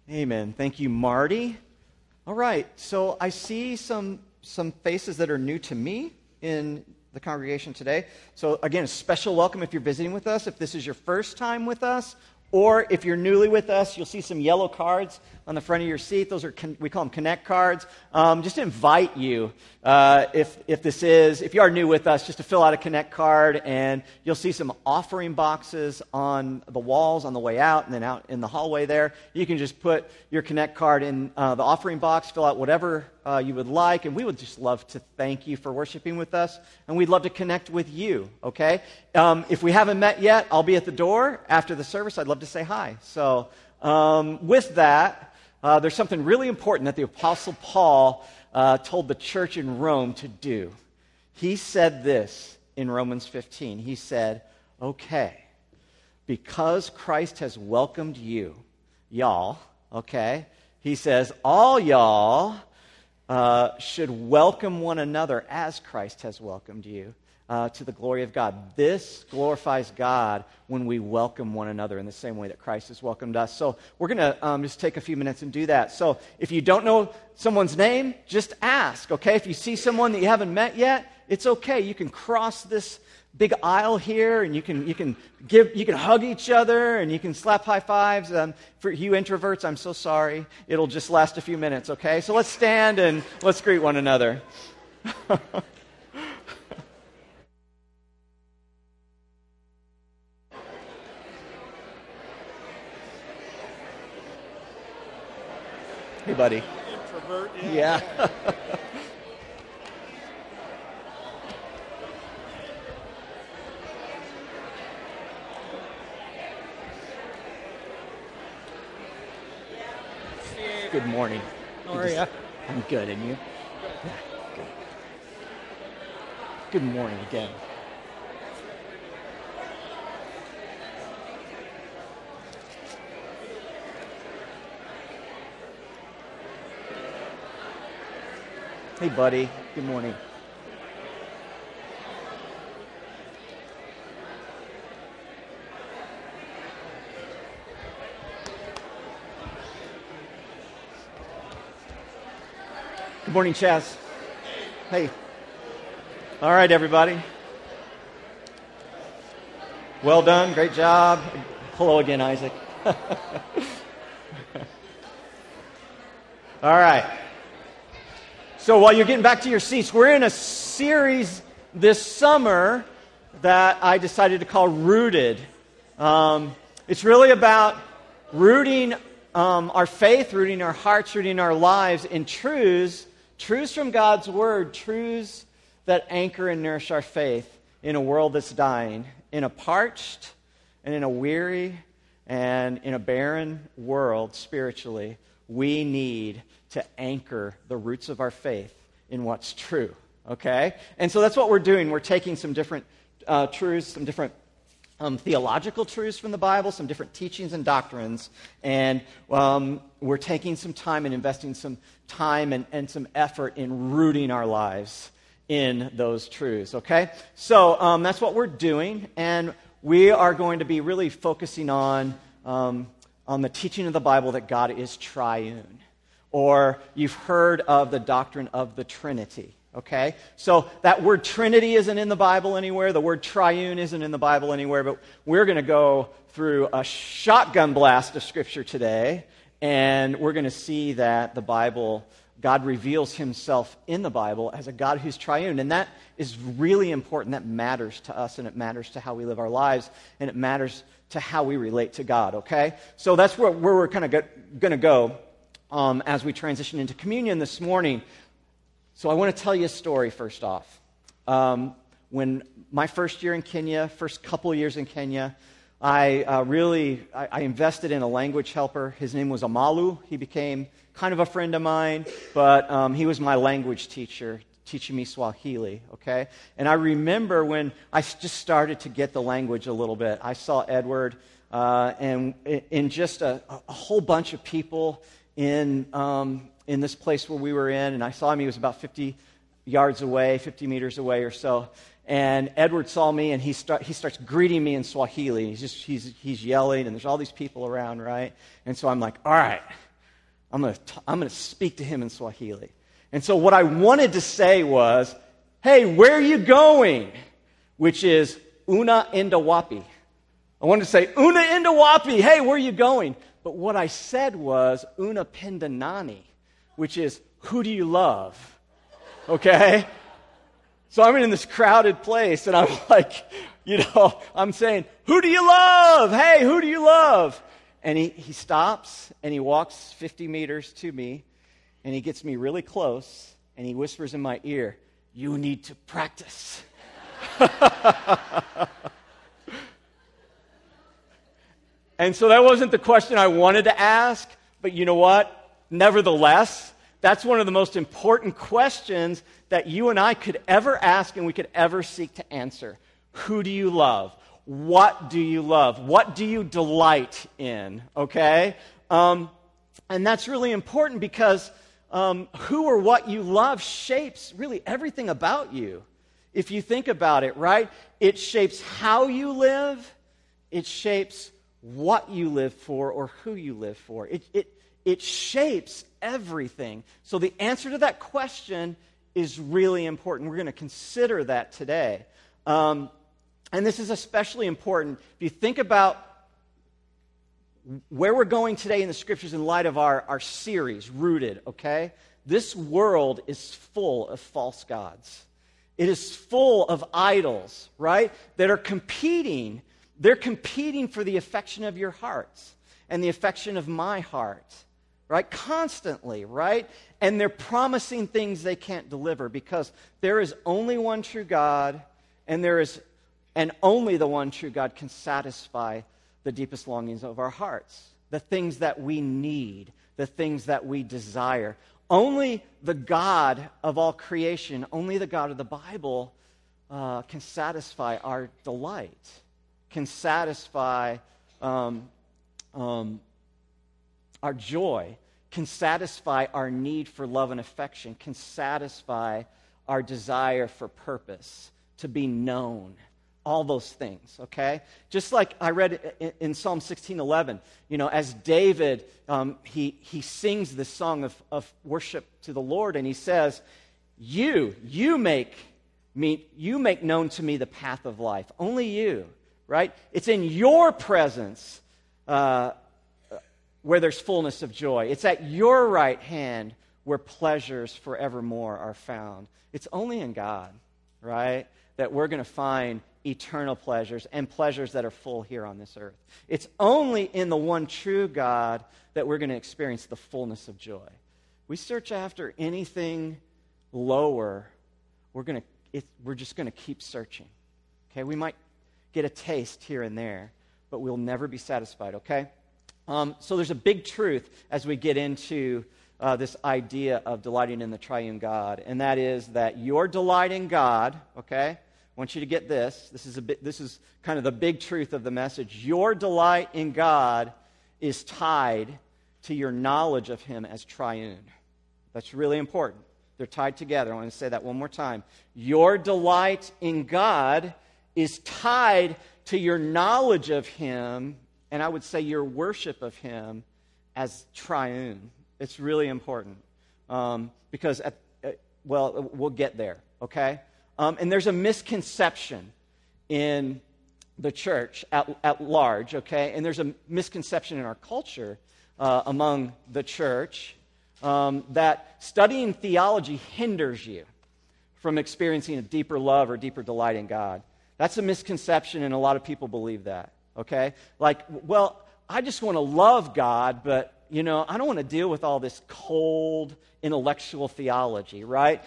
Amen. Thank you, Marty. All right, so I see some faces that are new to me in the congregation today. So again, a special welcome if you're visiting with us. If this is your first time with us, or if you're newly with us, you'll see some yellow cards on the front of your seat. Those are, we call them Connect cards. Just to invite you, if you are new with us, just to fill out a Connect card, and you'll see some offering boxes on the walls on the way out, and then out in the hallway there. You can just put your Connect card in the offering box, fill out whatever you would like, and we would just love to thank you for worshiping with us, and we'd love to connect with you, okay? If we haven't met yet, I'll be at the door after the service. I'd love to say hi. So with that, there's something really important that the Apostle Paul told the church in Rome to do. He said this in Romans 15. He said, okay, because Christ has welcomed you, y'all, okay? He says, all y'all should welcome one another as Christ has welcomed you to the glory of God. This glorifies God when we welcome one another in the same way that Christ has welcomed us. So we're going to just take a few minutes and do that. So if you don't know someone's name, just ask, okay? If you see someone that you haven't met yet, it's okay. You can cross this big aisle here, and you can hug each other, and you can slap high fives. For you introverts, I'm so sorry. It'll just last a few minutes, okay? So let's stand and let's greet one another. Hey, buddy. Introvert, yeah. Good morning. How are you? I'm good, and you? Yeah, good. Good morning again. Hey, buddy. Good morning. Good morning, Chaz. Hey. All right, everybody. Well done. Great job. Hello again, Isaac. All right. So while you're getting back to your seats, we're in a series this summer that I decided to call Rooted. It's really about rooting our faith, rooting our hearts, rooting our lives in truths from God's Word, truths that anchor and nourish our faith in a world that's dying, in a parched and in a weary and in a barren world spiritually. We need to anchor the roots of our faith in what's true, okay? And so that's what we're doing. We're taking some different truths, some different theological truths from the Bible, some different teachings and doctrines, and we're taking some time and investing some time and some effort in rooting our lives in those truths, okay? So that's what we're doing, and we are going to be really focusing on the teaching of the Bible that God is triune. Or you've heard of the doctrine of the Trinity, okay? So that word Trinity isn't in the Bible anywhere. The word triune isn't in the Bible anywhere. But we're going to go through a shotgun blast of Scripture today, and we're going to see that the Bible, God reveals Himself in the Bible as a God who's triune. And that is really important. That matters to us, and it matters to how we live our lives, and it matters to how we relate to God, okay? So that's where we're kind of going to go as we transition into communion this morning. So I want to tell you a story first off. When my first year in Kenya, first couple years in Kenya, I invested in a language helper. His name was Amalu. He became kind of a friend of mine, but he was my language teacher, teaching me Swahili, okay? And I remember when I just started to get the language a little bit, I saw Edward and in just a whole bunch of people in this place where we were in, and I saw him. He was about 50 yards away, 50 meters away or so. And Edward saw me, and he starts greeting me in Swahili. He's yelling, and there's all these people around, right? And so I'm like, all right, I'm going to speak to him in Swahili. And so what I wanted to say was, hey, where are you going? Which is, una enda wapi. I wanted to say, una enda wapi, hey, where are you going? But what I said was, una penda nani, which is, who do you love? Okay? So I'm in this crowded place, and I'm like, I'm saying, who do you love? Hey, who do you love? And he stops, and he walks 50 meters to me, and he gets me really close, and he whispers in my ear, you need to practice. And so that wasn't the question I wanted to ask, but you know what? Nevertheless, that's one of the most important questions that you and I could ever ask and we could ever seek to answer. Who do you love? What do you love? What do you delight in? Okay? And that's really important because who or what you love shapes really everything about you. If you think about it, right? It shapes how you live. It shapes what you live for or who you live for. It shapes everything. So the answer to that question is really important. We're going to consider that today. And this is especially important if you think about where we're going today in the Scriptures in light of our series, Rooted, okay? This world is full of false gods. It is full of idols, right, that are competing. They're competing for the affection of your hearts and the affection of my heart, right? Constantly, right? And they're promising things they can't deliver because there is only one true God, and only the one true God can satisfy the deepest longings of our hearts, the things that we need, the things that we desire. Only the God of all creation, only the God of the Bible can satisfy our delight, can satisfy our joy, can satisfy our need for love and affection, can satisfy our desire for purpose, to be known, all those things, okay? Just like I read in Psalm 16:11, as David, he sings this song of worship to the Lord, and he says, you make known to me the path of life. Only you. Right? It's in your presence where there's fullness of joy. It's at your right hand where pleasures forevermore are found. It's only in God, right, that we're going to find eternal pleasures and pleasures that are full here on this earth. It's only in the one true God that we're going to experience the fullness of joy. We search after anything lower, we're just going to keep searching. Okay? We might get a taste here and there, but we'll never be satisfied, okay? So there's a big truth as we get into this idea of delighting in the triune God, and that is that your delight in God, okay? I want you to get this. This is kind of the big truth of the message. Your delight in God is tied to your knowledge of Him as triune. That's really important. They're tied together. I want to say that one more time. Your delight in God is tied to your knowledge of Him, and I would say your worship of Him as triune. It's really important because, we'll get there, okay? And there's a misconception in the church at large, okay? And there's a misconception in our culture among the church that studying theology hinders you from experiencing a deeper love or deeper delight in God. That's a misconception, and a lot of people believe that, okay? Like, well, I just want to love God, but, I don't want to deal with all this cold intellectual theology, right?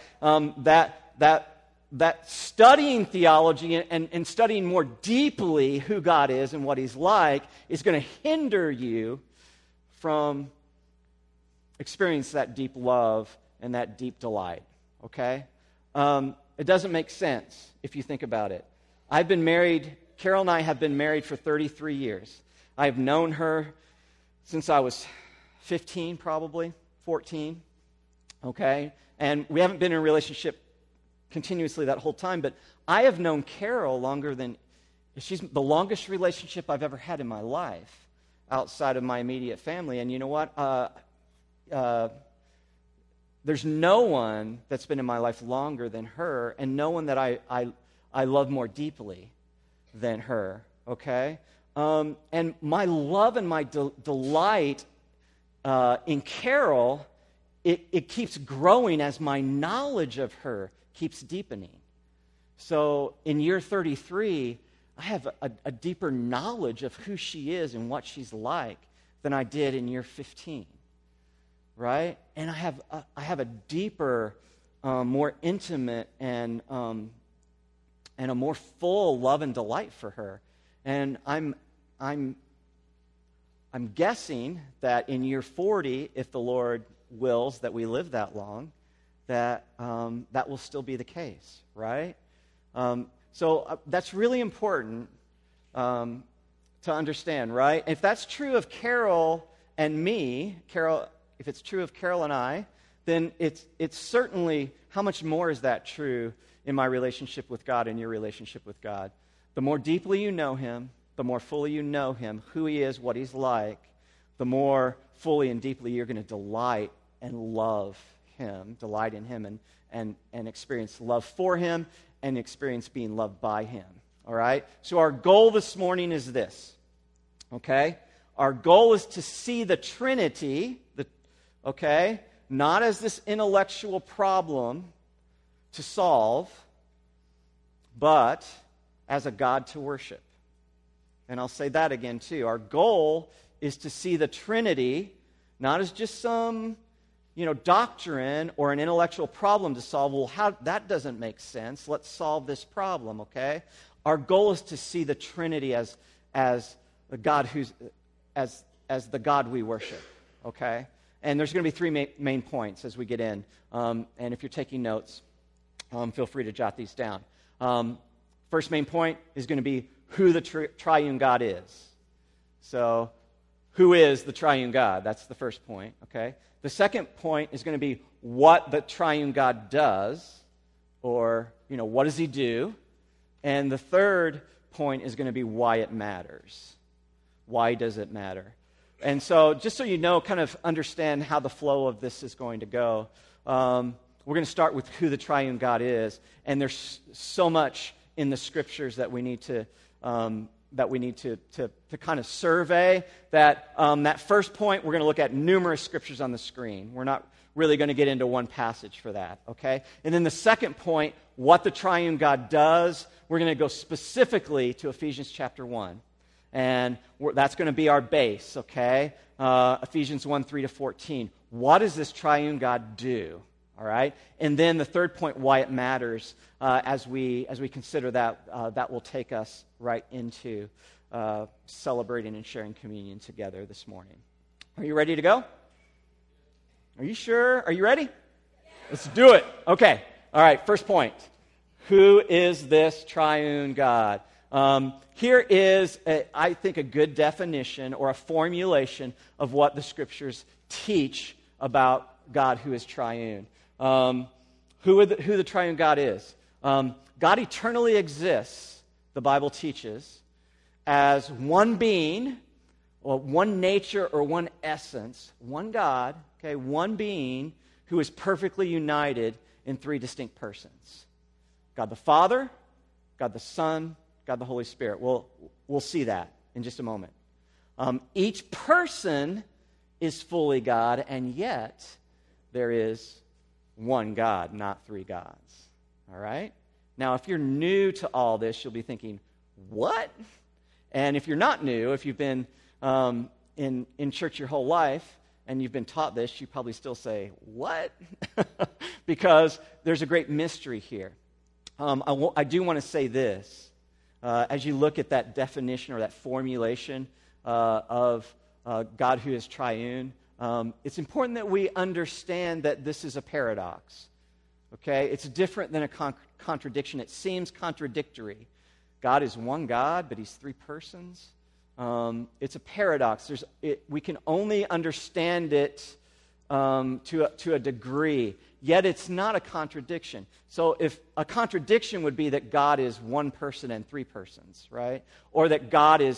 That studying theology and studying more deeply who God is and what He's like is going to hinder you from experiencing that deep love and that deep delight, okay? It doesn't make sense if you think about it. Carol and I have been married for 33 years. I've known her since I was 15, probably, 14, okay? And we haven't been in a relationship continuously that whole time, but I have known Carol she's the longest relationship I've ever had in my life outside of my immediate family. And you know what? there's no one that's been in my life longer than her, and no one that I love more deeply than her, okay? And my love and my delight in Carol, it keeps growing as my knowledge of her keeps deepening. So in year 33, I have a deeper knowledge of who she is and what she's like than I did in year 15, right? And I have a deeper, more intimate, and a more full love and delight for her. And I'm guessing that in year 40, if the Lord wills that we live that long, that that will still be the case, right? So that's really important to understand, right? If that's true of Carol and me, if it's true of Carol and I, then it's certainly, how much more is that true in my relationship with God and your relationship with God? The more deeply you know Him, the more fully you know Him, who He is, what He's like, the more fully and deeply you're going to delight and love Him, delight in Him, and experience love for Him, and experience being loved by Him. All right? So our goal this morning is this. Okay? Our goal is to see the Trinity, okay, not as this intellectual problem to solve, but as a God to worship. And I'll say that again too. Our goal is to see the Trinity not as just some, doctrine or an intellectual problem to solve. Well, that doesn't make sense. Let's solve this problem, okay? Our goal is to see the Trinity as the God as the God we worship, okay? And there's going to be three main points as we get in. And if you're taking notes, feel free to jot these down. First main point is going to be who the triune God is. So, who is the triune God? That's the first point, okay? The second point is going to be what the triune God does, or, what does He do? And the third point is going to be why it matters. Why does it matter? And so, just so you know, kind of understand how the flow of this is going to go, we're going to start with who the triune God is. And there's so much in the Scriptures that we need to kind of survey. That first point, we're going to look at numerous Scriptures on the screen. We're not really going to get into one passage for that, okay? And then the second point, what the triune God does, we're going to go specifically to Ephesians chapter 1. And that's going to be our base, okay? Ephesians 1, 3 to 14. What does this triune God do? All right? And then the third point, why it matters, as we consider that, that will take us right into celebrating and sharing communion together this morning. Are you ready to go? Are you sure? Are you ready? Let's do it. Okay. All right, first point. Who is this triune God? Here is, I think, a good definition or a formulation of what the Scriptures teach about God who is triune. Who the triune God is. God eternally exists, the Bible teaches, as one being, or one nature, or one essence, one God, okay, one being who is perfectly united in three distinct persons. God the Father, God the Son, God the Holy Spirit. We'll see that in just a moment. Each person is fully God, and yet there is one God, not three gods. All right? Now, if you're new to all this, you'll be thinking, what? And if you're not new, if you've been in church your whole life and you've been taught this, you probably still say, what? Because there's a great mystery here. I do want to say this. As you look at that definition or that formulation of God who is triune, it's important that we understand that this is a paradox. Okay? It's different than a contradiction. It seems contradictory. God is one God, but He's three persons. It's a paradox. We can only understand it to a degree, yet it's not a contradiction. So if a contradiction would be that God is one person and three persons, right? Or that God is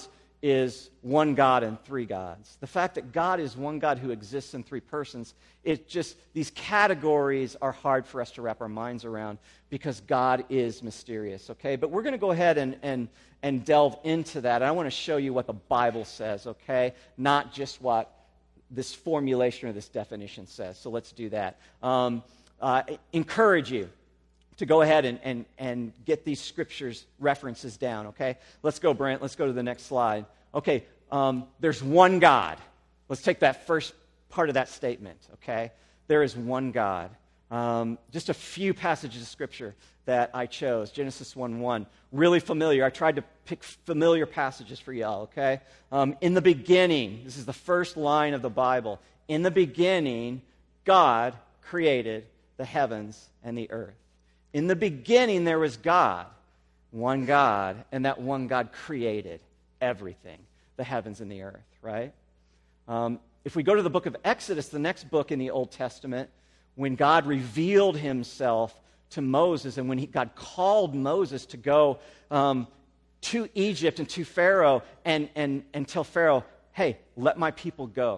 is one God and three gods. The fact that God is one God who exists in three persons, these categories are hard for us to wrap our minds around because God is mysterious, okay? But we're going to go ahead and delve into that. And I want to show you what the Bible says, okay? Not just what this formulation or this definition says. So let's do that. I encourage you to go ahead and get these scriptures references down, okay? Let's go, Brent. Let's go to the next slide. Okay, there's one God. Let's take that first part of that statement, okay? There is one God. Just a few passages of scripture that I chose. Genesis 1:1, really familiar. I tried to pick familiar passages for y'all, okay? In the beginning, this is the first line of the Bible. In the beginning, God created the heavens and the earth. In the beginning, there was God, one God, and that one God created everything, the heavens and the earth, right? If we go to the book of Exodus, the next book in the Old Testament, when God revealed himself to Moses and when God called Moses to go to Egypt and to Pharaoh and tell Pharaoh, hey, let my people go.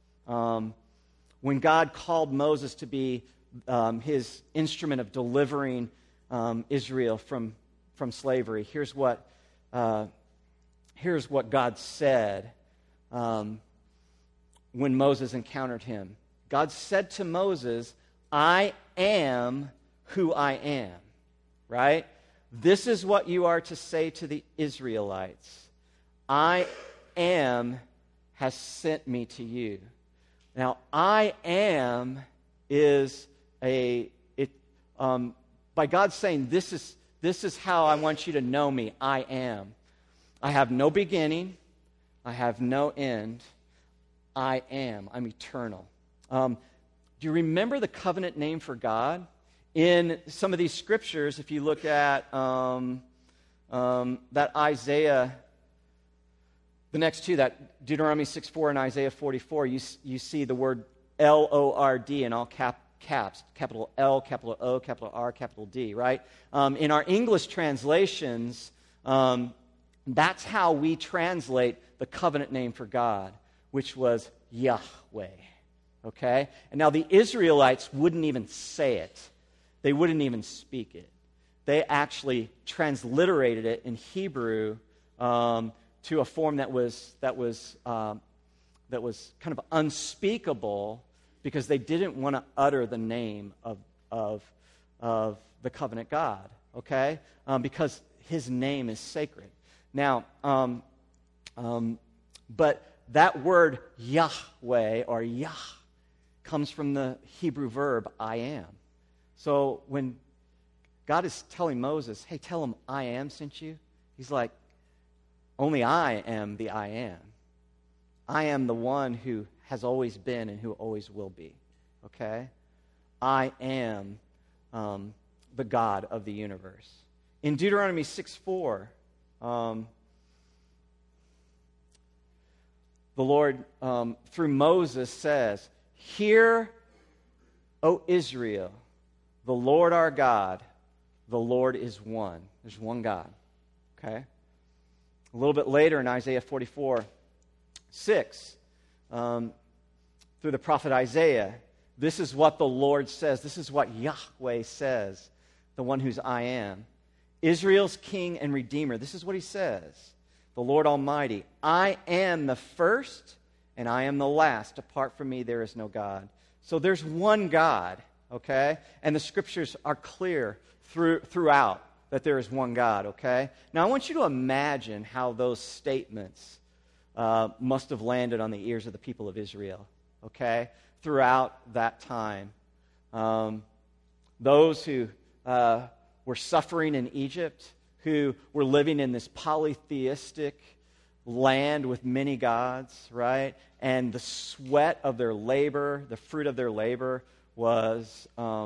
When God called Moses to be his instrument of delivering Israel from slavery, here's what God said when Moses encountered him. God said to Moses, I am who I am, right? This is what you are to say to the Israelites. I am has sent me to you. Now, I am is by God saying, this is how I want you to know me. I am. I have no beginning. I have no end. I am. I'm eternal. Do you remember the covenant name for God? In some of these scriptures, if you look at that Isaiah, the next two, that Deuteronomy 6:4 and Isaiah 44, you see the word L-O-R-D in all caps, capital L, capital O, capital R, capital D, right? In our English translations, that's how we translate the covenant name for God, which was Yahweh, okay? And now the Israelites wouldn't even say it. They wouldn't even speak it. They actually transliterated it in Hebrew to a form that was kind of unspeakable because they didn't want to utter the name of the covenant God, okay? Because his name is sacred. Now, but that word Yahweh or Yah comes from the Hebrew verb I am. So when God is telling Moses, hey, tell him I am sent you, he's like, only I am the I am. I am the one who has always been and who always will be. Okay? I am the God of the universe. In Deuteronomy 6:4, the Lord, through Moses, says, hear, O Israel, the Lord our God, the Lord is one. There's one God. Okay? A little bit later in Isaiah 44:6, through the prophet Isaiah, this is what the Lord says. This is what Yahweh says, the one who's I am. Israel's king and redeemer. This is what he says. The Lord Almighty, I am the first and I am the last. Apart from me, there is no God. So there's one God, okay? And the scriptures are clear throughout that there is one God, okay? Now, I want you to imagine how those statements must have landed on the ears of the people of Israel, okay? Throughout that time. Those who were suffering in Egypt, who were living in this polytheistic land with many gods, right? And the sweat of their labor, the fruit of their labor was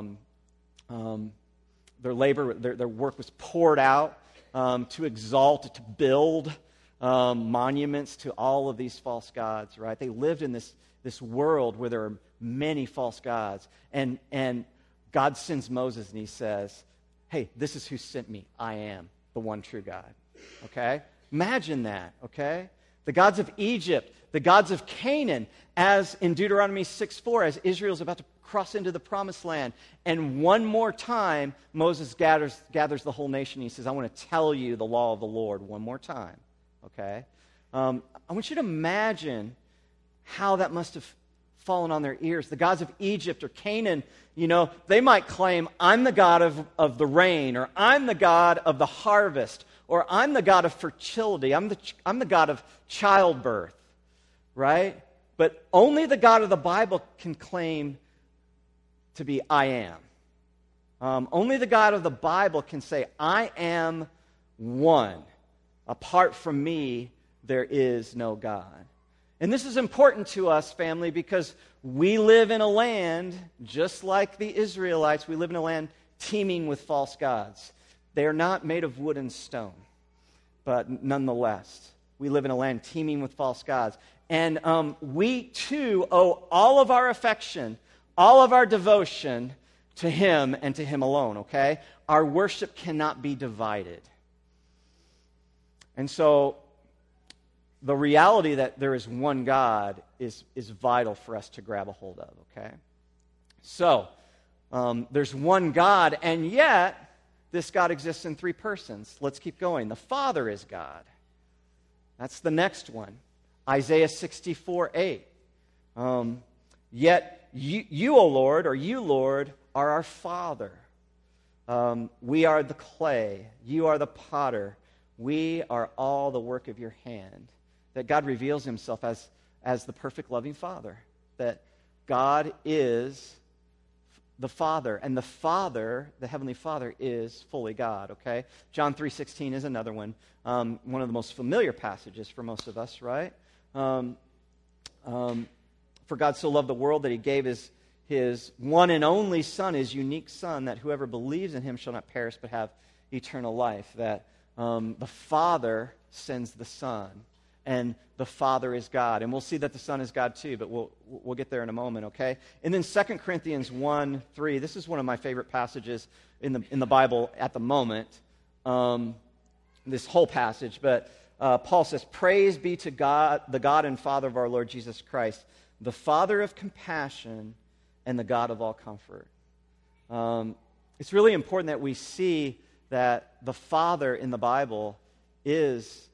their work was poured out to exalt, to build monuments to all of these false gods, right? They lived in this world where there are many false gods. And God sends Moses and he says, hey, this is who sent me. I am the one true God. Okay? Imagine that, okay? the gods of Egypt, the gods of Canaan, as in Deuteronomy 6:4, as Israel's about to cross into the promised land. And one more time, Moses gathers the whole nation. He says, I want to tell you the law of the Lord one more time. Okay? I want you to imagine how that must have fallen on their ears. The gods of Egypt or Canaan, they might claim, I'm the God of the rain, or I'm the God of the harvest, or I'm the God of fertility, I'm the God of childbirth, right? But only the God of the Bible can claim to be I am. Only the God of the Bible can say, I am one. Apart from me, there is no God. And this is important to us, family, because we live in a land, just like the Israelites, we live in a land teeming with false gods. They are not made of wood and stone, but nonetheless, we live in a land teeming with false gods. And we, too, owe all of our affection, all of our devotion to Him and to Him alone, okay? Our worship cannot be divided. And so, the reality that there is one God is vital for us to grab a hold of, okay? So, there's one God, and yet, this God exists in three persons. Let's keep going. The Father is God. That's the next one. Isaiah 64:8. Yet you, O Lord, or you, Lord, are our Father. We are the clay. You are the potter. We are all the work of your hand. That God reveals Himself as the perfect loving Father. That God is the Father. And the Father, the Heavenly Father, is fully God, okay? John 3:16 is another one. One of the most familiar passages for most of us, right? For God so loved the world that He gave His one and only Son, His unique Son, that whoever believes in Him shall not perish but have eternal life. That the Father sends the Son, and the Father is God. And we'll see that the Son is God too, but we'll get there in a moment, okay? And then 2 Corinthians 1:3. This is one of my favorite passages in the Bible at the moment, this whole passage. But Paul says, praise be to God, the God and Father of our Lord Jesus Christ, the Father of compassion and the God of all comfort. It's really important that we see that the Father in the Bible is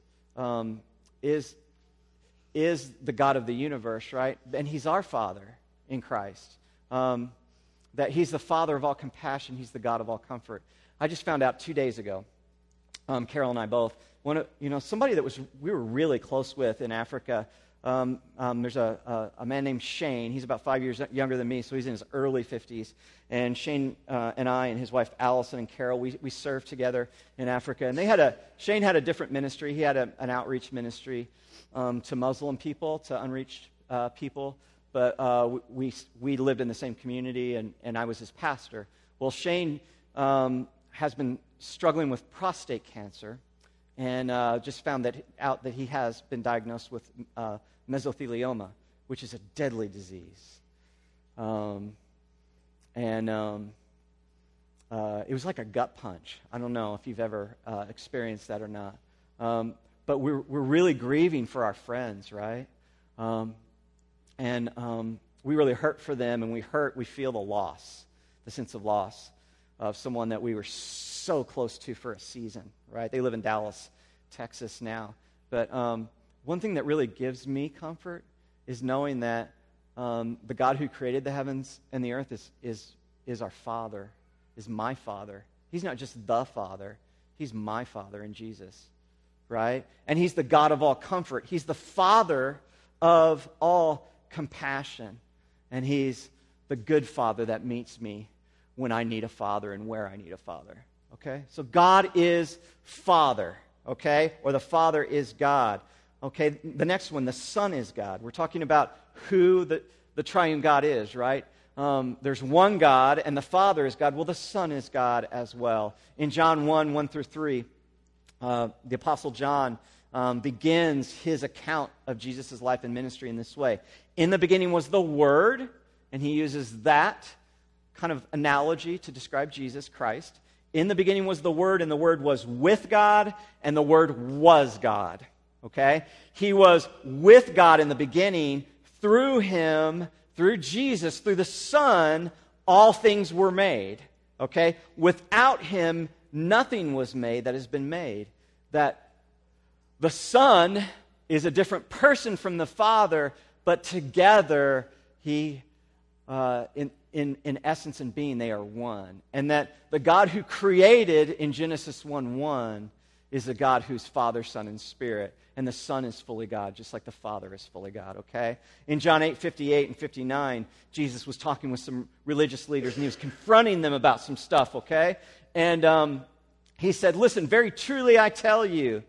the God of the universe, right? And He's our Father in Christ. That He's the Father of all compassion. He's the God of all comfort. I just found out 2 days ago, Carol and I both, somebody that we were really close with in Africa. There's a man named Shane. He's about 5 years younger than me, so he's in his early 50s. And Shane and I and his wife Allison and Carol, we served together in Africa. And Shane had a different ministry. He had an outreach ministry to Muslim people, to unreached people. But we lived in the same community, and I was his pastor. Well, Shane has been struggling with prostate cancer, and just found out that he has been diagnosed with mesothelioma, which is a deadly disease. It was like a gut punch. I don't know if you've ever experienced that or not. But we're really grieving for our friends, right? We really hurt for them, and we feel the sense of loss of someone that we were so close to for a season, right? They live in Dallas, Texas now. But one thing that really gives me comfort is knowing that the God who created the heavens and the earth is our Father, is my Father. He's not just the Father. He's my Father in Jesus, right? And He's the God of all comfort. He's the Father of all compassion. And He's the good Father that meets me when I need a father and where I need a father, okay? So God is Father, okay? Or the Father is God, okay? The next one, the Son is God. We're talking about who the triune God is, right? There's one God, and the Father is God. Well, the Son is God as well. In John 1:1-3, the Apostle John begins his account of Jesus' life and ministry in this way. In the beginning was the Word, and he uses that kind of analogy to describe Jesus Christ. In the beginning was the Word, and the Word was with God, and the Word was God. okay? He was with God in the beginning. Through him, through Jesus, through the Son, all things were made, okay? Without him, nothing was made that has been made. That the Son is a different person from the Father, but together, in essence and being, they are one. And that the God who created in Genesis 1:1 is a God who's Father, Son, and Spirit. And the Son is fully God, just like the Father is fully God, okay? In John 8:58 and 59, Jesus was talking with some religious leaders, and he was confronting them about some stuff, okay? And he said, listen, very truly I tell you,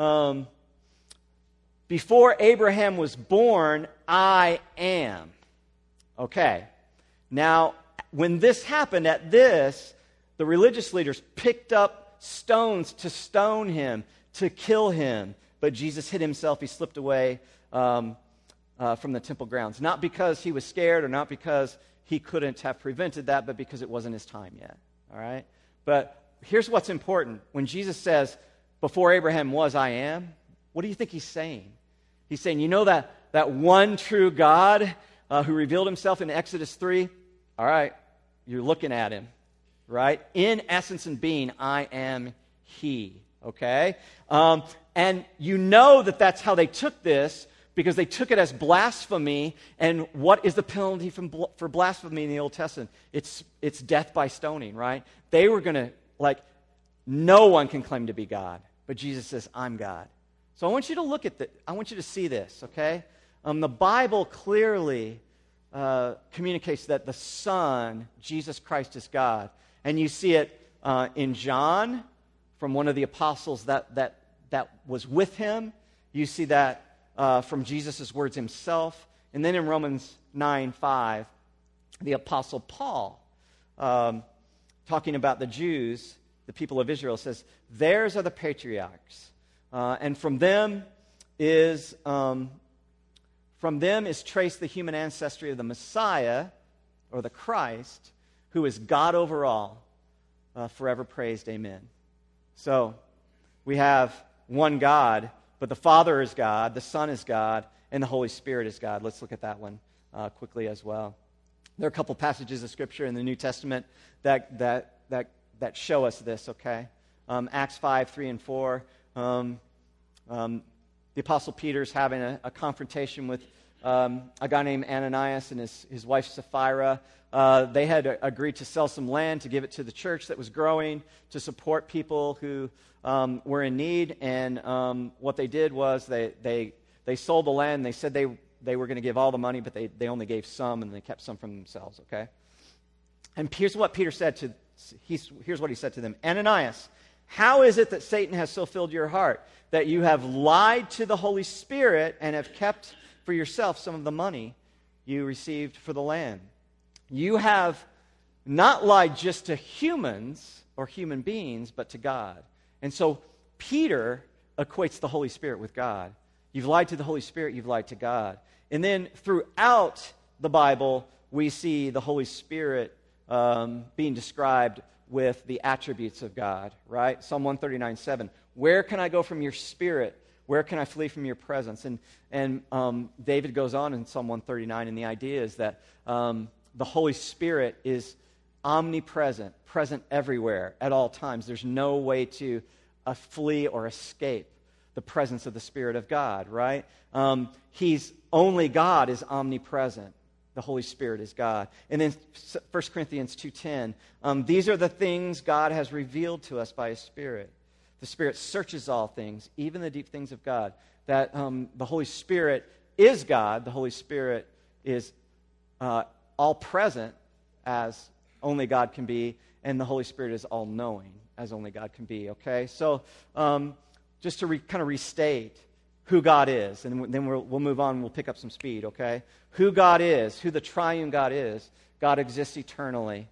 before Abraham was born, I am. Okay. Now, when this happened, the religious leaders picked up stones to stone him, to kill him. But Jesus hid himself. He slipped away from the temple grounds. Not because he was scared or not because he couldn't have prevented that, but because it wasn't his time yet. All right? But here's what's important. When Jesus says, before Abraham was, I am, what do you think he's saying? He's saying, you know that one true God who revealed himself in Exodus 3? All right, you're looking at him, right? In essence and being, I am he, okay? And you know that that's how they took this, because they took it as blasphemy. And what is the penalty for blasphemy in the Old Testament? It's death by stoning, right? They were going to, no one can claim to be God. But Jesus says, I'm God. So I want you to look at I want you to see this, okay? The Bible clearly communicates that the Son, Jesus Christ, is God. And you see it in John, from one of the apostles that was with him. You see that from Jesus' words himself. And then in Romans 9:5, the apostle Paul, talking about the Jews, the people of Israel, says, theirs are the patriarchs. And from them is traced the human ancestry of the Messiah, or the Christ, who is God over all, forever praised, amen. So, we have one God, but the Father is God, the Son is God, and the Holy Spirit is God. Let's look at that one quickly as well. There are a couple passages of Scripture in the New Testament that show us this, okay? Acts 5:3 and 4. The Apostle Peter's having a confrontation with a guy named Ananias and his wife Sapphira. They had agreed to sell some land to give it to the church that was growing, to support people who were in need. And what they did was they sold the land. They said they were going to give all the money, but they only gave some, and they kept some for themselves, okay? And here's what Peter said here's what he said to them. Ananias, how is it that Satan has so filled your heart that you have lied to the Holy Spirit and have kept for yourself some of the money you received for the land? You have not lied just to humans or human beings, but to God. And so Peter equates the Holy Spirit with God. You've lied to the Holy Spirit, you've lied to God. And then throughout the Bible, we see the Holy Spirit being described with the attributes of God, right? Psalm 139:7. Where can I go from your spirit? Where can I flee from your presence? And David goes on in Psalm 139, and the idea is that the Holy Spirit is omnipresent, present everywhere at all times. There's no way to flee or escape the presence of the Spirit of God, right? Only God is omnipresent. The Holy Spirit is God. And then 1 Corinthians 2:10, these are the things God has revealed to us by His Spirit. The Spirit searches all things, even the deep things of God. That the Holy Spirit is God. The Holy Spirit is all present, as only God can be, and the Holy Spirit is all knowing, as only God can be. Okay, so just to kind of restate who God is, and then we'll move on and we'll pick up some speed, okay? Who God is, who the triune God is. God exists eternally,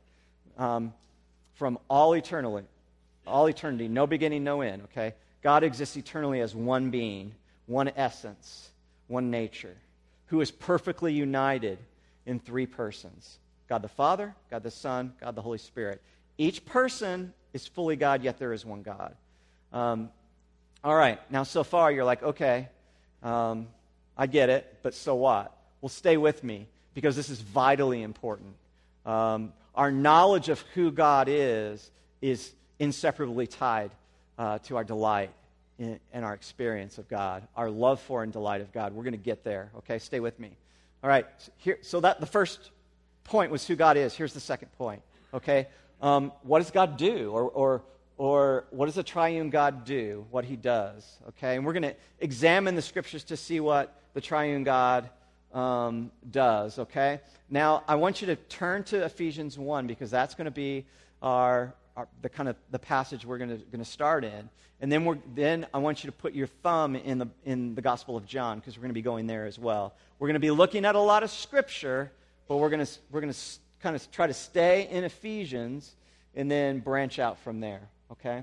from all eternity, no beginning, no end, okay? God exists eternally as one being, one essence, one nature, who is perfectly united in three persons. God the Father, God the Son, God the Holy Spirit. Each person is fully God, yet there is one God. All right, now so far you're like, okay, I get it, but so what? Well, stay with me, because this is vitally important. Our knowledge of who God is inseparably tied to our delight in our experience of God, our love for and delight of God. We're going to get there, okay? Stay with me. All right, so that the first point was who God is. Here's the second point, okay? What does God do? Or what does the triune God do, what he does, okay? And we're going to examine the scriptures to see what the triune God does, okay? Now, I want you to turn to Ephesians 1, because that's going to be the passage we're going to start in. And then I want you to put your thumb in the Gospel of John, because we're going to be going there as well. We're going to be looking at a lot of scripture, but we're going to kind of try to stay in Ephesians and then branch out from there, okay?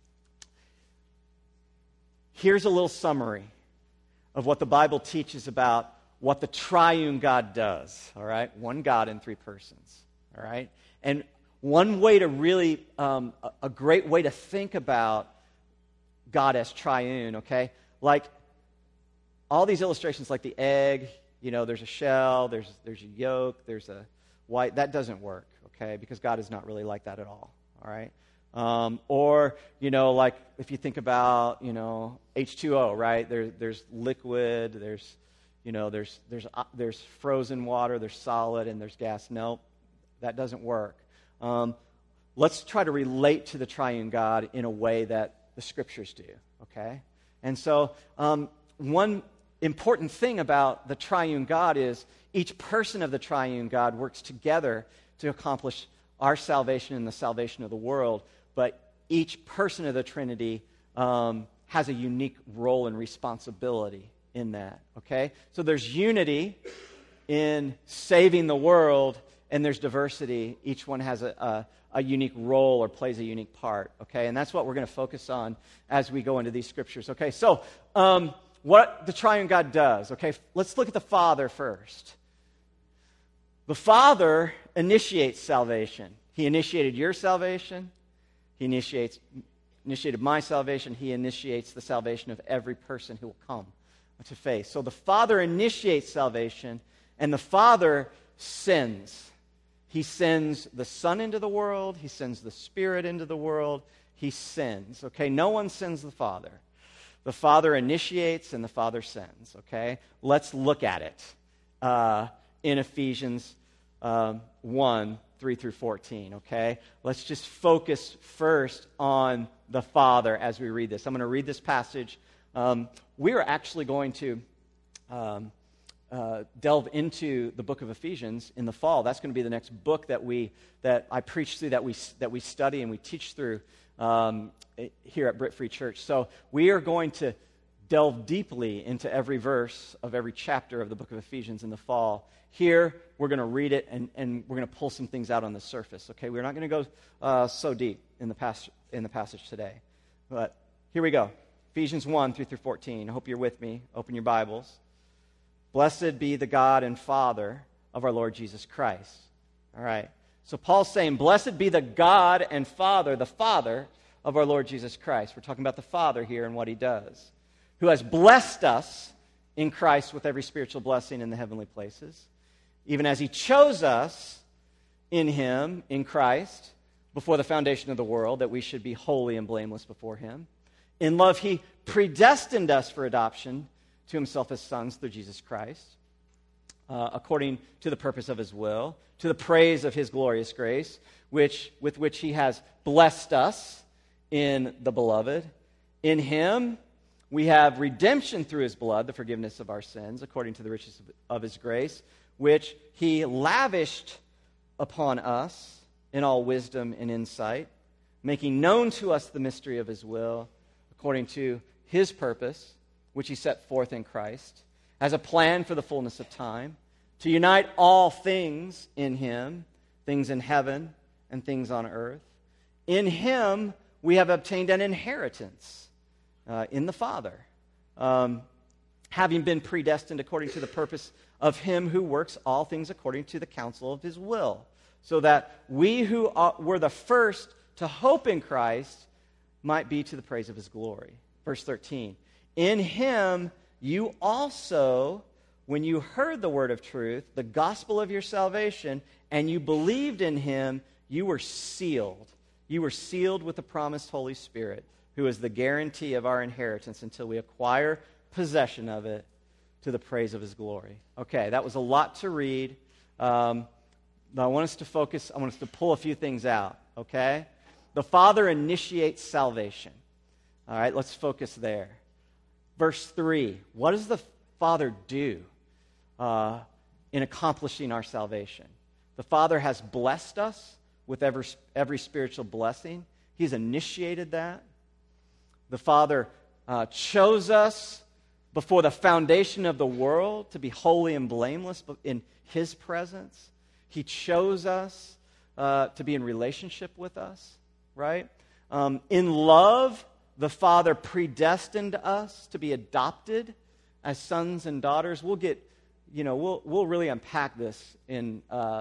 Here's a little summary of what the Bible teaches about what the triune God does, all right? One God in three persons, all right? And one way to really, a great way to think about God as triune, okay? Like all these illustrations, like the egg, there's a shell, there's a yolk, there's a white. That doesn't work, okay? Because God is not really like that at all right? Or, like if you think about, H2O, right? There's liquid, there's frozen water, there's solid, and there's gas. Nope, that doesn't work. Let's try to relate to the triune God in a way that the scriptures do, okay? And so one important thing about the triune God is each person of the triune God works together to accomplish our salvation and the salvation of the world, but each person of the Trinity has a unique role and responsibility in that, okay? So there's unity in saving the world, and there's diversity. Each one has a unique role or plays a unique part, okay? And that's what we're going to focus on as we go into these scriptures, okay? So what the triune God does, okay? Let's look at the Father first. The Father initiates salvation. He initiated your salvation. He initiated my salvation. He initiates the salvation of every person who will come to faith. So the Father initiates salvation, and the Father sends. He sends the Son into the world. He sends the Spirit into the world. He sends, okay? No one sends the Father. The Father initiates and the Father sends, okay? Let's look at it in Ephesians 1, 3 through 14, okay? Let's just focus first on the Father as we read this. I'm going to read this passage. We are actually going to delve into the book of Ephesians in the fall. That's going to be the next book that I preach through, that we study and we teach through here at Britt Free Church. So we are going to delve deeply into every verse of every chapter of the book of Ephesians in the fall. Here, we're going to read it, and we're going to pull some things out on the surface, okay? We're not going to go so deep in the passage today. But here we go. Ephesians 1, 3 through 14. I hope you're with me. Open your Bibles. Blessed be the God and Father of our Lord Jesus Christ. All right. So Paul's saying, blessed be the God and Father, the Father of our Lord Jesus Christ. We're talking about the Father here and what he does, who has blessed us in Christ with every spiritual blessing in the heavenly places, even as he chose us in him, in Christ, before the foundation of the world, that we should be holy and blameless before him. In love, he predestined us for adoption to himself as sons through Jesus Christ, according to the purpose of his will, to the praise of his glorious grace, with which he has blessed us in the Beloved. In him we have redemption through his blood, the forgiveness of our sins, according to the riches of his grace, which he lavished upon us in all wisdom and insight, making known to us the mystery of his will, according to his purpose, which he set forth in Christ, as a plan for the fullness of time, to unite all things in him, things in heaven and things on earth. In him we have obtained an inheritance in the Father, having been predestined according to the purpose of him who works all things according to the counsel of his will, so that we who were the first to hope in Christ might be to the praise of his glory. Verse 13. In him you also, when you heard the word of truth, the gospel of your salvation, and you believed in him, you were sealed. You were sealed with the promised Holy Spirit, who is the guarantee of our inheritance until we acquire possession of it to the praise of his glory. Okay, that was a lot to read. But I want us to focus, I want us to pull a few things out, okay? The Father initiates salvation. All right, let's focus there. Verse 3, what does the Father do in accomplishing our salvation? The Father has blessed us with every spiritual blessing. He's initiated that. The Father chose us before the foundation of the world to be holy and blameless in his presence. He chose us to be in relationship with us, right? In love, the Father predestined us to be adopted as sons and daughters. We'll get, we'll really unpack this in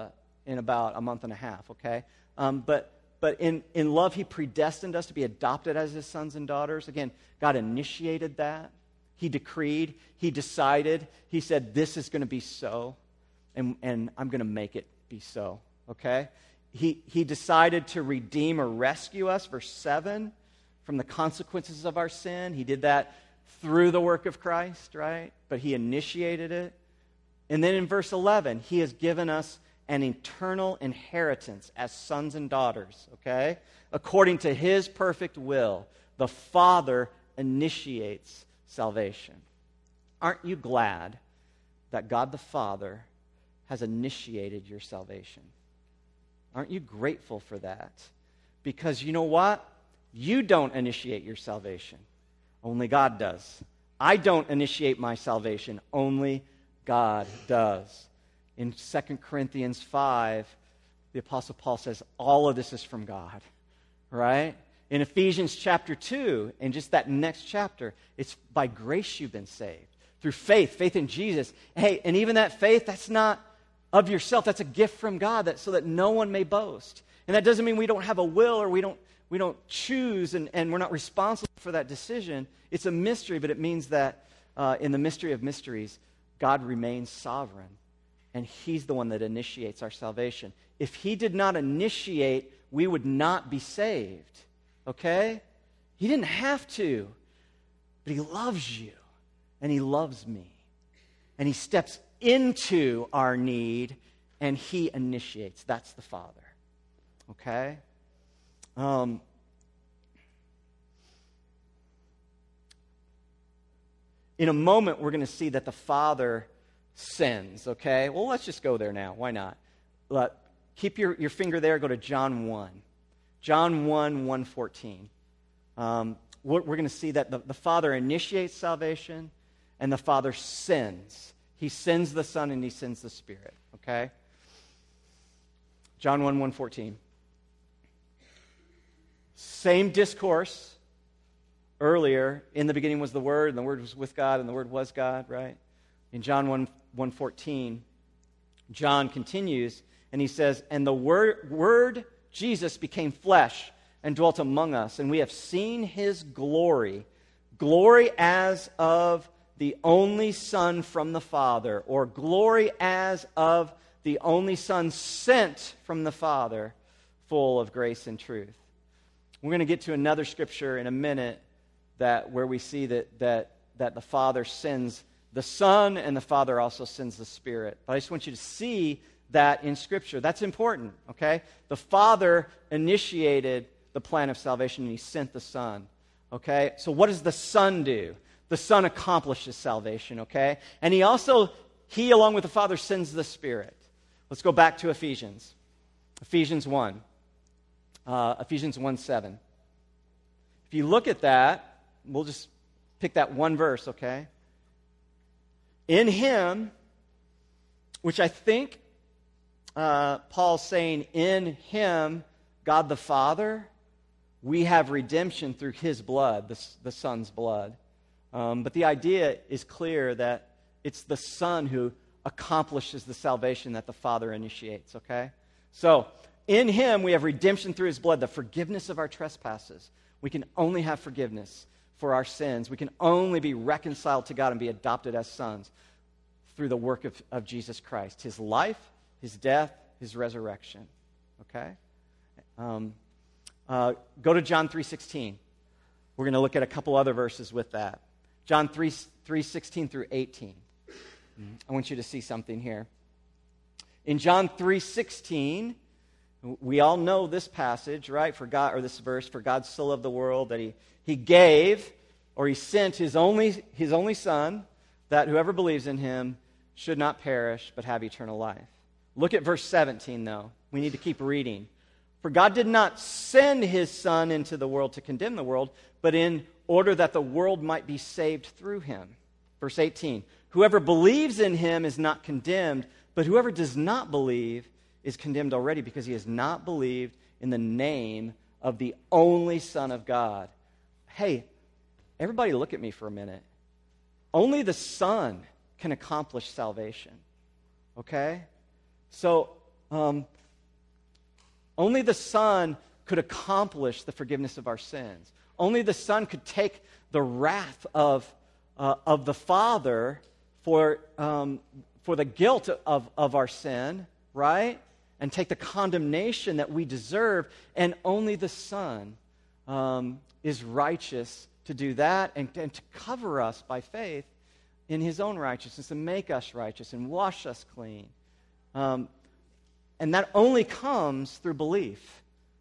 about a month and a half, okay? But in love, he predestined us to be adopted as his sons and daughters. Again, God initiated that. He decreed. He decided. He said, this is going to be so, and I'm going to make it be so, okay? He decided to redeem or rescue us, verse 7, from the consequences of our sin. He did that through the work of Christ, right? But he initiated it. And then in verse 11, he has given us an eternal inheritance as sons and daughters, okay? According to his perfect will, the Father initiates salvation. Aren't you glad that God the Father has initiated your salvation? Aren't you grateful for that? Because you know what? You don't initiate your salvation. Only God does. I don't initiate my salvation. Only God does. In 2 Corinthians 5, the Apostle Paul says, all of this is from God, right? In Ephesians chapter 2, in just that next chapter, it's by grace you've been saved. Through faith in Jesus. Hey, and even that faith, that's not of yourself. That's a gift from God so that no one may boast. And that doesn't mean we don't have a will or we don't choose and we're not responsible for that decision. It's a mystery, but it means that in the mystery of mysteries, God remains sovereign. And he's the one that initiates our salvation. If he did not initiate, we would not be saved. Okay? He didn't have to. But he loves you. And he loves me. And he steps into our need. And he initiates. That's the Father. Okay? In a moment, we're going to see that the Father sins, okay? Well, let's just go there now. Why not? Keep your finger there. Go to John 1. John 1, 1:14. We're going to see that the Father initiates salvation and the Father sins. He sends the Son and he sends the Spirit, okay? John 1, 1:14. Same discourse earlier. In the beginning was the Word, and the Word was with God, and the Word was God, right? In John 1:14, John continues, and he says, and the Word Jesus became flesh and dwelt among us, and we have seen his glory, glory as of the only Son from the Father, or glory as of the only Son sent from the Father, full of grace and truth. We're going to get to another scripture in a minute where we see that the Father sends the Son, and the Father also sends the Spirit. But I just want you to see that in Scripture. That's important, okay? The Father initiated the plan of salvation, and he sent the Son, okay? So what does the Son do? The Son accomplishes salvation, okay? And he along with the Father, sends the Spirit. Let's go back to Ephesians. Ephesians 1. Ephesians 1:7. If you look at that, we'll just pick that one verse, okay? In him, which I think Paul's saying, in him, God the Father, we have redemption through his blood, the Son's blood. But the idea is clear that it's the Son who accomplishes the salvation that the Father initiates, okay? So, in him we have redemption through his blood, the forgiveness of our trespasses. We can only have forgiveness for our sins. We can only be reconciled to God and be adopted as sons through the work of Jesus Christ, his life, his death, his resurrection. Okay? Go to John 3:16. We're going to look at a couple other verses with that. John 3:16 through 18. I want you to see something here. In John 3:16, we all know this passage, right? For God, or this verse, for God so loved the world that he gave, or he sent his only Son, that whoever believes in him should not perish, but have eternal life. Look at verse 17, though. We need to keep reading. For God did not send his Son into the world to condemn the world, but in order that the world might be saved through him. Verse 18, whoever believes in him is not condemned, but whoever does not believe is condemned already because he has not believed in the name of the only Son of God. Hey, everybody look at me for a minute. Only the Son can accomplish salvation. Okay? So, only the Son could accomplish the forgiveness of our sins. Only the Son could take the wrath of the Father for the guilt of our sin, right? And take the condemnation that we deserve. And only the Son is righteous to do that and to cover us by faith in his own righteousness and make us righteous and wash us clean. And that only comes through belief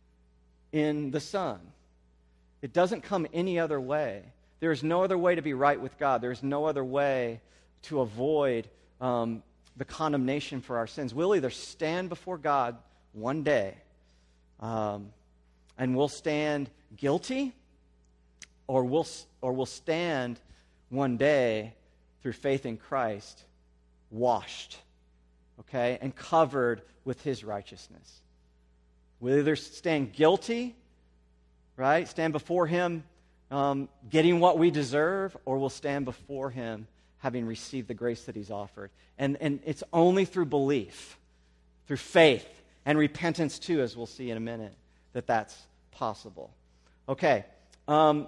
in the Son. It doesn't come any other way. There is no other way to be right with God. There is no other way to avoid the condemnation for our sins. We'll either stand before God one day and we'll stand guilty, or we'll stand one day through faith in Christ, washed, okay, and covered with his righteousness. We'll either stand guilty, right, stand before him getting what we deserve, or we'll stand before him having received the grace that he's offered. And it's only through belief, through faith, and repentance too, as we'll see in a minute, that that's possible. Okay, 1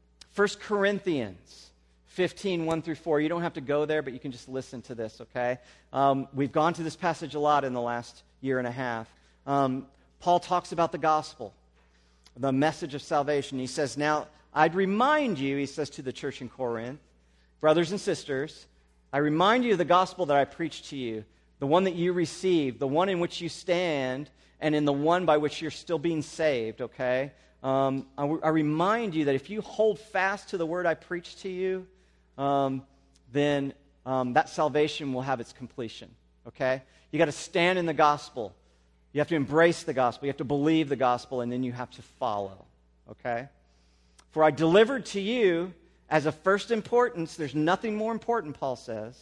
Corinthians 15, 1 through 4. You don't have to go there, but you can just listen to this, okay? We've gone to this passage a lot in the last year and a half. Paul talks about the gospel, the message of salvation. He says, now, I'd remind you, he says to the church in Corinth, brothers and sisters, I remind you of the gospel that I preached to you, the one that you received, the one in which you stand, and in the one by which you're still being saved, okay? I remind you that if you hold fast to the word I preached to you, then that salvation will have its completion, okay? You got to stand in the gospel. You have to embrace the gospel. You have to believe the gospel, and then you have to follow, okay? For I delivered to you as of first importance, there's nothing more important, Paul says.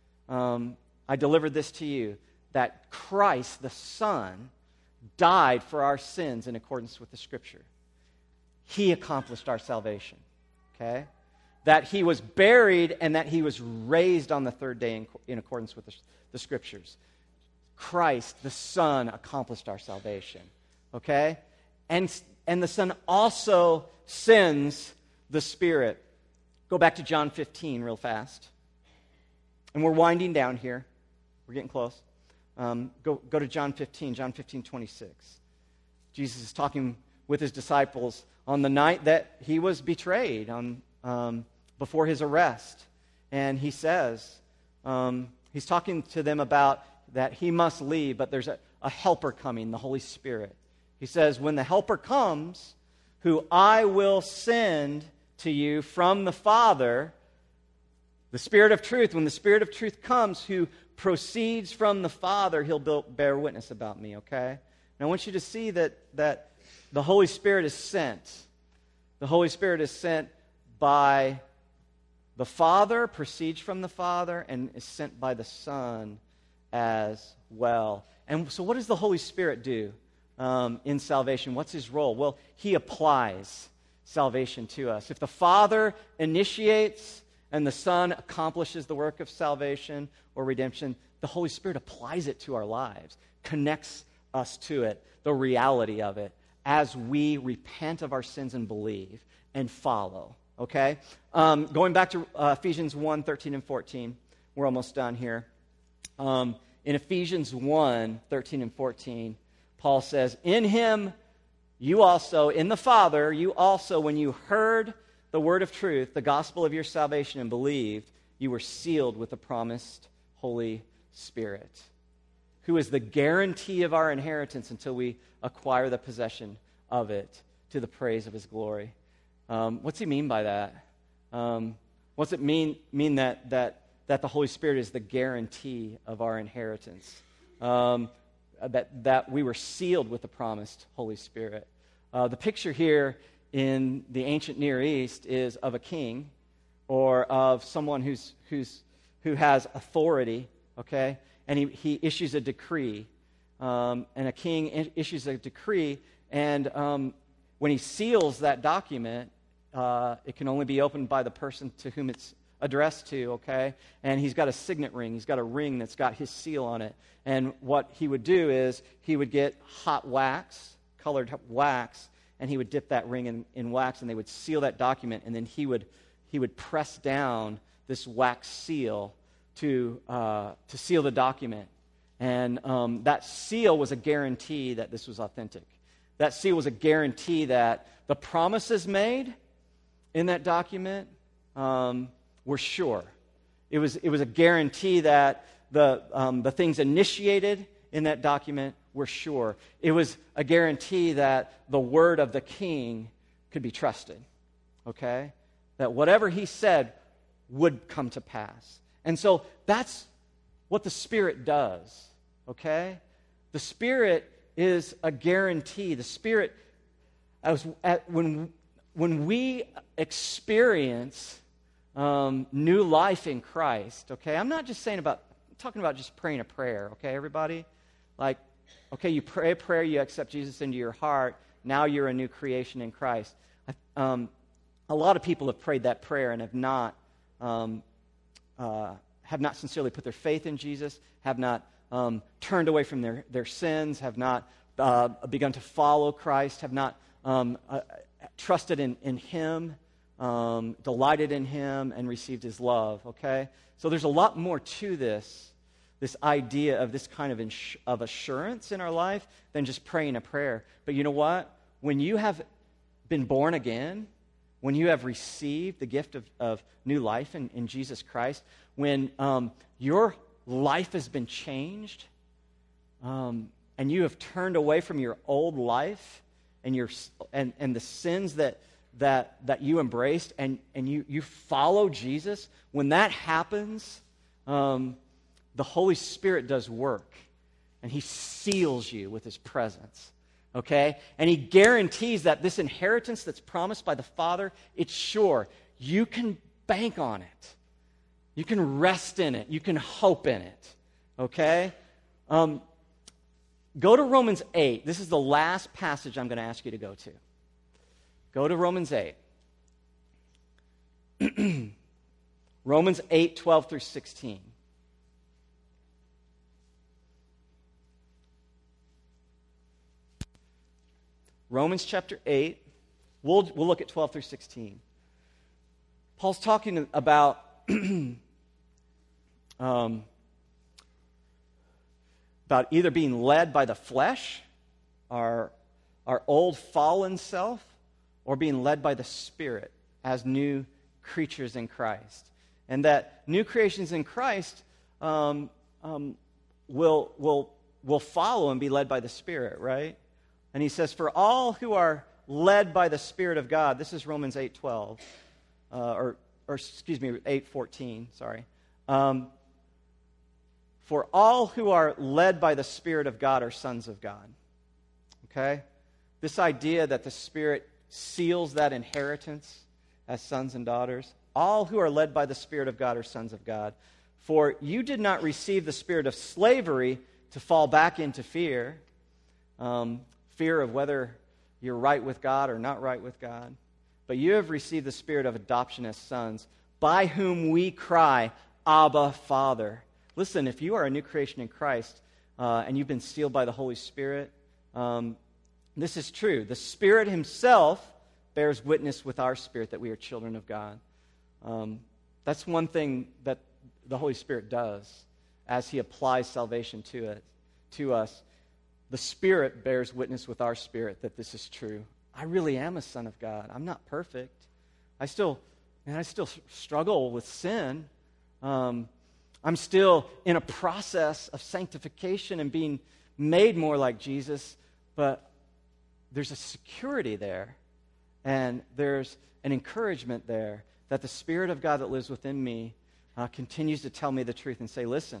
I delivered this to you, that Christ, the Son, died for our sins in accordance with the Scripture. He accomplished our salvation, okay? That he was buried and that he was raised on the third day in accordance with the Scriptures. Christ, the Son, accomplished our salvation, okay? And the Son also sends the Spirit. Go back to John 15 real fast. And we're winding down here. We're getting close. Go to John 15, 26. Jesus is talking with his disciples on the night that he was betrayed, before his arrest. And he says, he's talking to them about that he must leave, but there's a helper coming, the Holy Spirit. He says, when the helper comes, who I will send to you from the Father, the Spirit of truth, when the Spirit of truth comes, who proceeds from the Father, he'll bear witness about me, okay? And I want you to see that the Holy Spirit is sent. The Holy Spirit is sent by the Father, proceeds from the Father, and is sent by the Son as well. And so what does the Holy Spirit do in salvation? What's his role? Well, he applies salvation to us. If the Father initiates and the Son accomplishes the work of salvation or redemption, the Holy Spirit applies it to our lives, connects us to it, the reality of it, as we repent of our sins and believe and follow, okay? Going back to Ephesians 1, 13 and 14. We're almost done here. In Ephesians 1, 13 and 14, Paul says, in him you also, in the Father, you also, when you heard the word of truth, the gospel of your salvation, and believed, you were sealed with the promised Holy Spirit, who is the guarantee of our inheritance until we acquire the possession of it to the praise of his glory. What's he mean by that? What's it mean that the Holy Spirit is the guarantee of our inheritance? That we were sealed with the promised Holy Spirit. The picture here in the ancient Near East is of a king or of someone who has authority, okay? And he issues a decree. And a king issues a decree, and when he seals that document, it can only be opened by the person to whom it's addressed to, okay? And he's got a signet ring. He's got a ring that's got his seal on it. And what he would do is he would get hot wax, colored wax, and he would dip that ring in wax, and they would seal that document, and then he would press down this wax seal to seal the document. And that seal was a guarantee that this was authentic. That seal was a guarantee that the promises made in that document were sure. It was a guarantee that the things initiated in that document were sure. It was a guarantee that the word of the king could be trusted. Okay? That whatever he said would come to pass. And so that's what the Spirit does. Okay? The Spirit is a guarantee. The Spirit, when we experience new life in Christ, okay? I'm not just talking about just praying a prayer, okay, everybody? Like, okay, you pray a prayer, you accept Jesus into your heart, now you're a new creation in Christ. A lot of people have prayed that prayer and have not sincerely put their faith in Jesus, have not turned away from their sins, have not begun to follow Christ, have not trusted in Him, delighted in Him, and received His love, okay? So there's a lot more to this idea of this kind of assurance in our life than just praying a prayer. But you know what? When you have been born again, when you have received the gift of new life in Jesus Christ, when your life has been changed, and you have turned away from your old life and the sins that you embraced, and you follow Jesus, when that happens, the Holy Spirit does work, and He seals you with His presence, okay? And He guarantees that this inheritance that's promised by the Father, it's sure. You can bank on it. You can rest in it. You can hope in it, okay? Go to Romans 8. This is the last passage I'm going to ask you to go to. Go to Romans 8. Romans 8, 12 through 16. Romans chapter 8. We'll look at 12 through 16. Paul's talking about about either being led by the flesh, our old fallen self, or being led by the Spirit as new creatures in Christ. And that new creations in Christ will follow and be led by the Spirit, right? And he says, for all who are led by the Spirit of God, this is Romans 8:12, or excuse me, 8:14, sorry. For all who are led by the Spirit of God are sons of God. Okay? This idea that the Spirit seals that inheritance as sons and daughters. All who are led by the Spirit of God are sons of God. For you did not receive the spirit of slavery to fall back into fear. Fear of whether you're right with God or not right with God. But you have received the spirit of adoption as sons, by whom we cry, Abba, Father. Listen, if you are a new creation in Christ and you've been sealed by the Holy Spirit, this is true. The Spirit Himself bears witness with our spirit that we are children of God. That's one thing that the Holy Spirit does as he applies salvation to us. The Spirit bears witness with our spirit that this is true. I really am a son of God. I'm not perfect. I still struggle with sin. I'm still in a process of sanctification and being made more like Jesus, but there's a security there, and there's an encouragement there that the Spirit of God that lives within me continues to tell me the truth and say, listen,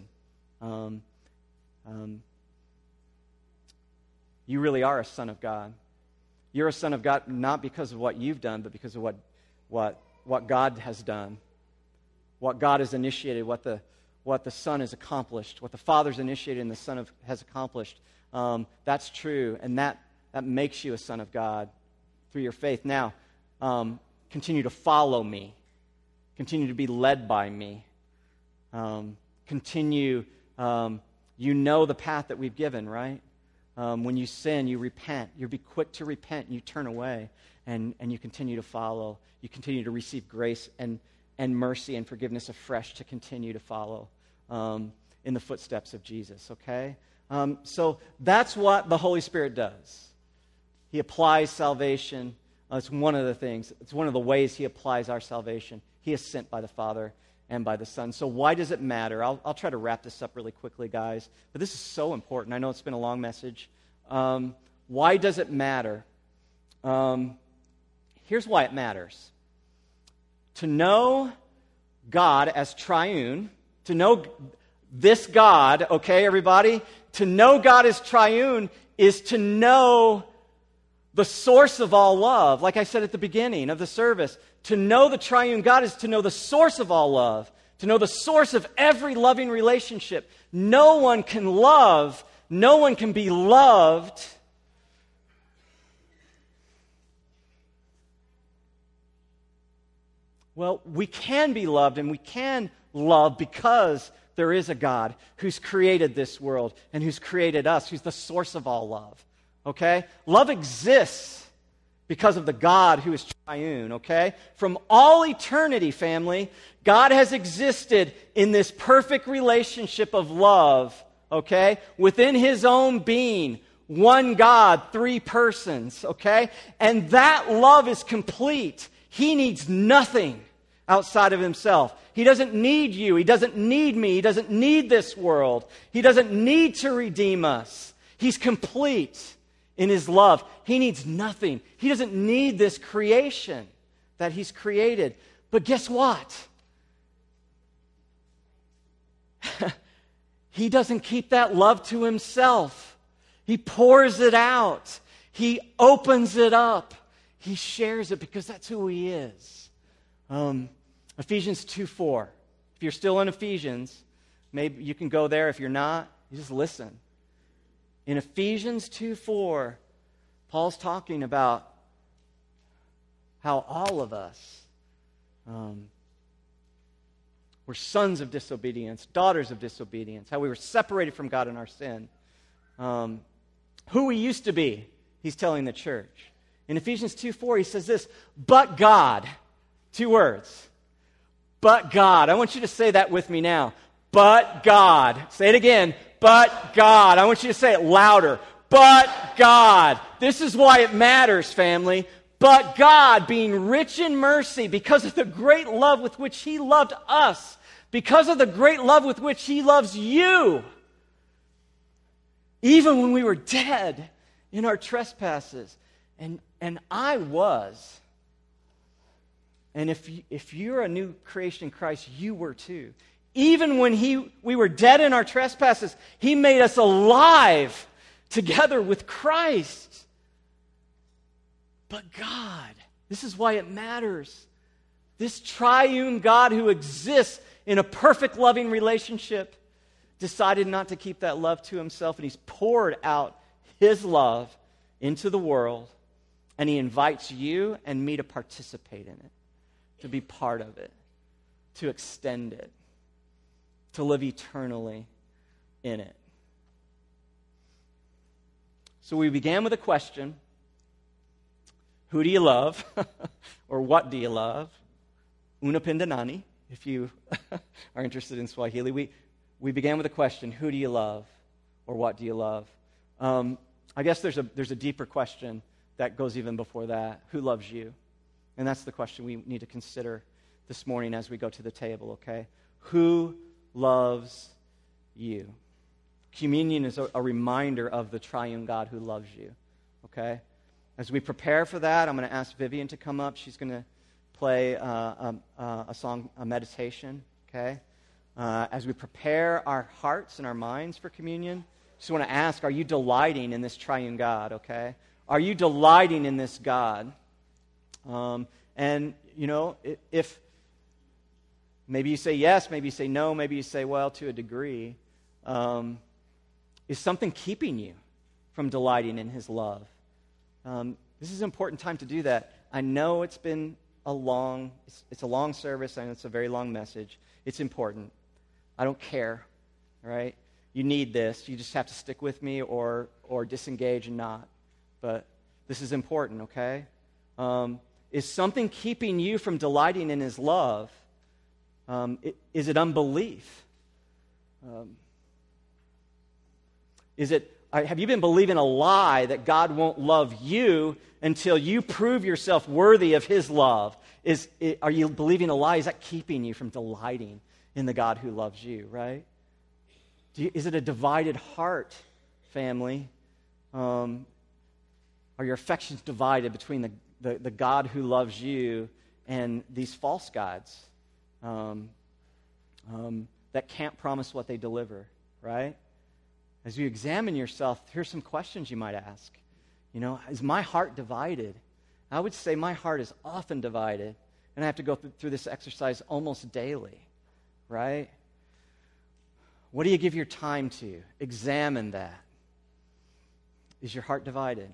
you really are a son of God. You're a son of God not because of what you've done, but because of what God has done, what God has initiated, what the Son has accomplished, what the Father's initiated and the Son has accomplished. That's true, and that makes you a son of God through your faith. Now, continue to follow me. Continue to be led by me. Continue, you know the path that we've given, right? When you sin, you repent. You be quick to repent, and you turn away, and you continue to follow. You continue to receive grace and mercy and forgiveness afresh to continue to follow in the footsteps of Jesus, okay? So that's what the Holy Spirit does. He applies salvation. It's one of the things. It's one of the ways he applies our salvation. He is sent by the Father and by the Son. So why does it matter? I'll try to wrap this up really quickly, guys. But this is so important. I know it's been a long message. Why does it matter? Here's why it matters. To know God as triune, to know this God, okay, everybody? To know God as triune is to know the source of all love. Like I said at the beginning of the service, to know the triune God is to know the source of all love, to know the source of every loving relationship. No one can love, no one can be loved well, we can be loved and we can love because there is a God who's created this world and who's created us, who's the source of all love. Okay? Love exists because of the God who is triune, okay? From all eternity, family, God has existed in this perfect relationship of love, okay? Within his own being, one God, three persons, okay? And that love is complete. He needs nothing outside of himself. He doesn't need you. He doesn't need me. He doesn't need this world. He doesn't need to redeem us. He's complete in his love. He needs nothing. He doesn't need this creation that he's created. But guess what? He doesn't keep that love to himself. He pours it out. He opens it up. He shares it because that's who he is. Ephesians 2:4. If you're still in Ephesians, maybe you can go there. If you're not, you just listen. In Ephesians 2:4, Paul's talking about how all of us were sons of disobedience, daughters of disobedience, how we were separated from God in our sin. Who we used to be, he's telling the church. In Ephesians 2:4, he says this, but God, 2 words, but God. I want you to say that with me now. But God. Say it again. But God. I want you to say it louder. But God. This is why it matters, family. But God, being rich in mercy, because of the great love with which he loved us, because of the great love with which he loves you, even when we were dead in our trespasses. And I was. And if you're a new creation in Christ, you were too. Even when we were dead in our trespasses, he made us alive together with Christ. But God, this is why it matters. This triune God who exists in a perfect loving relationship decided not to keep that love to himself, and he's poured out his love into the world, and he invites you and me to participate in it, to be part of it, to extend it, to live eternally in it. So we began with a question. who do you love? Or what do you love? Unapenda nani, if you are interested in Swahili. We began with a question, who do you love? Or what do you love? I guess there's a deeper question that goes even before that. Who loves you? And that's the question we need to consider this morning as we go to the table, okay? Who loves you? Communion is a reminder of the triune God who loves you, okay? As we prepare for that, I'm going to ask Vivian to come up. She's going to play a song, a meditation, okay? As we prepare our hearts and our minds for communion, just want to ask, are you delighting in this triune God, okay? Are you delighting in this God? And, if maybe you say yes, maybe you say no, maybe you say, well, to a degree, is something keeping you from delighting in his love? This is an important time to do that. I know it's been a long service, and it's a very long message. It's important. I don't care, all right? You need this. You just have to stick with me or disengage and not. But this is important, okay? Is something keeping you from delighting in his love? Is it unbelief? Have you been believing a lie that God won't love you until you prove yourself worthy of his love? Are you believing a lie? Is that keeping you from delighting in the God who loves you, right? Is it a divided heart, family? Are your affections divided between the God who loves you and these false gods that can't promise what they deliver, right? As you examine yourself, here's some questions you might ask. Is my heart divided? I would say my heart is often divided, and I have to go through this exercise almost daily, right? What do you give your time to? Examine that. Is your heart divided?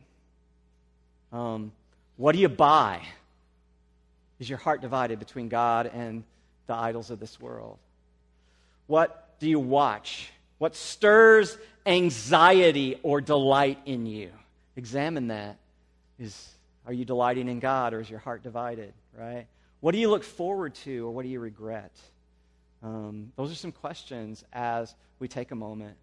What do you buy? Is your heart divided between God and the idols of this world? What do you watch? What stirs anxiety or delight in you? Examine that. Are you delighting in God, or is your heart divided, right? What do you look forward to, or what do you regret? Those are some questions as we take a moment.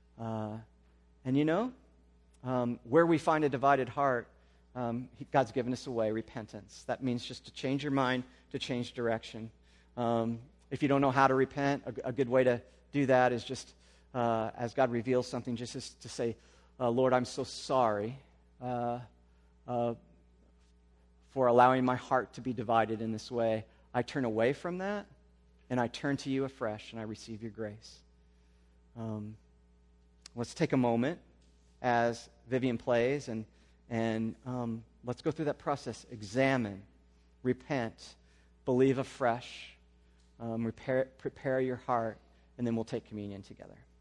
And where we find a divided heart, God's given us a way, repentance. That means just to change your mind, to change direction. If you don't know how to repent, a good way to do that is just, as God reveals something, just to say, Lord, I'm so sorry for allowing my heart to be divided in this way. I turn away from that, and I turn to you afresh, and I receive your grace. Let's take a moment as Vivian plays, and let's go through that process. Examine, repent, believe afresh, prepare your heart, and then we'll take communion together.